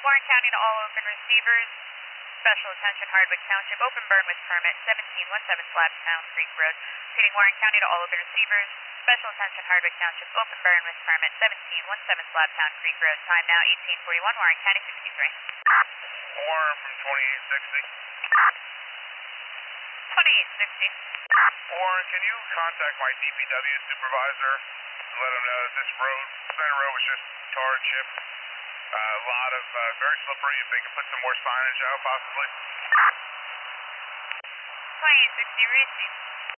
Warren County to all open receivers. Special attention Hardwick Township, open burn with permit, 1717 Slabstown Creek Road. Repeating, Warren County to all open receivers. Special attention Hardwick Township, open burn with permit, 1717 Slabstown Creek Road. Time now 1841, Warren County 63. Warren from 2860. 2860. Warren, can you contact my DPW supervisor and let him know that this road, Center Road, was just tar and chip? A lot of, very slippery, if they can put some more signage out, possibly. 2860, receive.